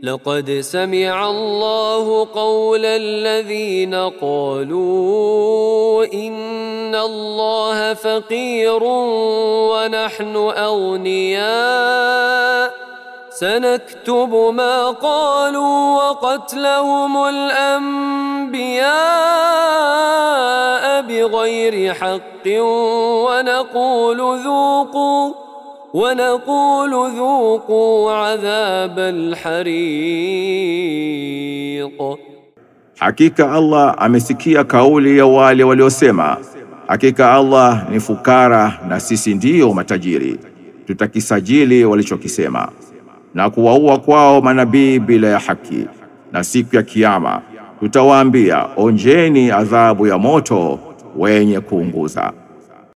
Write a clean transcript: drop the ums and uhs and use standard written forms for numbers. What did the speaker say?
لقد سمع الله قول الذين قالوا إن الله فقير ونحن أغنياء سنكتب ما قالوا وقتلهم الأنبياء بغير حق ونقول ذوقوا عذاب الحريق. Hakika Allah amesikia kauli ya wale waliosema, hakika Allah ni fukara na sisi ndiyo matajiri. Tutakisajili walichokisema na kuwaua kwao manabii bila ya haki, na siku ya Kiyama tutawaambia, onjeni adhabu ya moto wenye kuunguza.